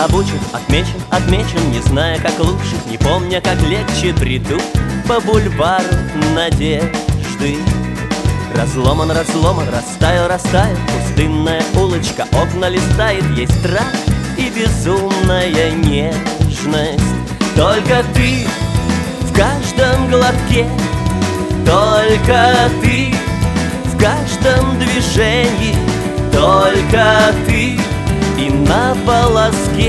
обучен, отмечен, не зная, как лучше, не помня, как легче, бреду по бульвару надежды. Разломан, растаял, пустынная улочка, окна листает, есть страх и безумная нежность. Только ты в каждом глотке, только ты в каждом движении, только ты и на волоске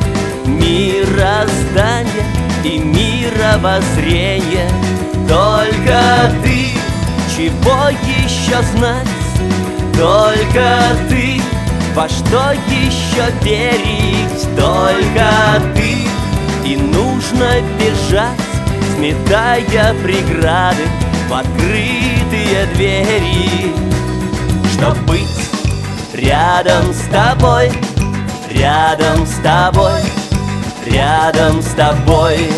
мироздания и мировоззрения. Только ты, чего еще знать, только ты, во что еще верить, только ты, и нужно бежать, сметая преграды в открытые двери, чтоб быть рядом с тобой, рядом с тобой, рядом с тобой.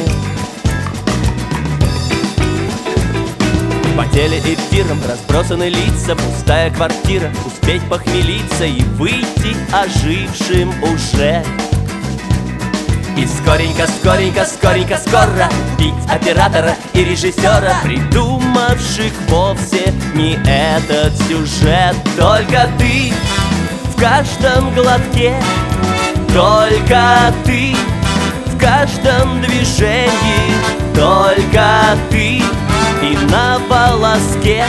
По телеэфирам разбросаны лица, пустая квартира, успеть похмелиться и выйти ожившим уже. И скоренько, скоро бить оператора и режиссера, придумавших вовсе не этот сюжет. Только ты в каждом глотке, только ты в каждом движении, только ты и на волоске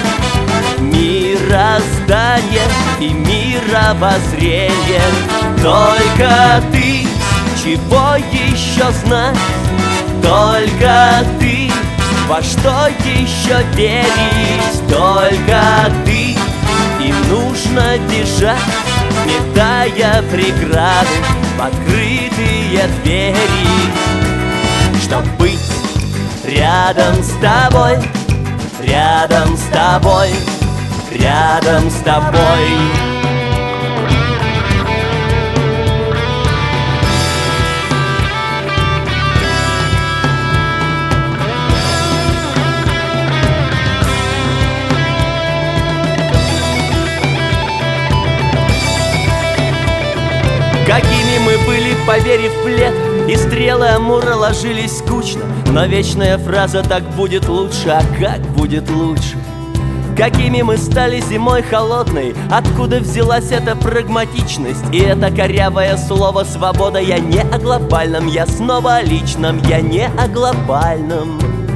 мироздания и мировоззрения. Только ты, чего еще знать, только ты, во что еще верить, только ты, и нужно бежать, сметая преграды в открытые двери, чтоб быть рядом с тобой, рядом с тобой, рядом с тобой. Какими мы были, поверив в лето, и стрелы Амура ложились скучно, но вечная фраза «так будет лучше», а как будет лучше? Какими мы стали зимой холодной, откуда взялась эта прагматичность и это корявое слово «свобода»? Я не о глобальном, я снова о личном, я не о глобальном.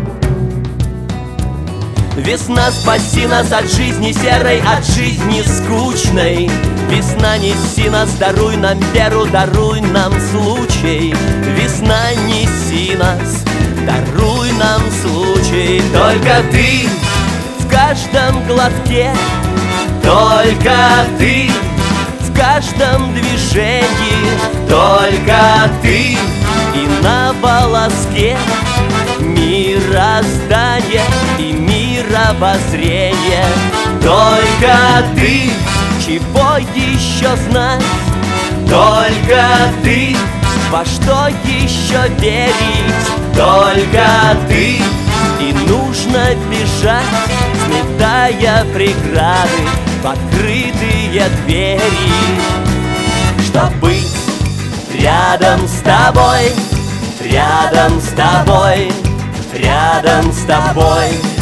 Весна, спаси нас от жизни серой, от жизни скучной. Весна, неси нас, даруй нам веру, даруй нам случай. Весна, неси нас, даруй нам случай. Только ты в каждом глотке, только ты в каждом движении, только ты и на волоске мироздания и мировоззрения. Только ты, чего еще знать, только ты, во что еще верить, только ты, и нужно бежать, сметая преграды в открытые двери, чтоб быть рядом с тобой, рядом с тобой, рядом с тобой.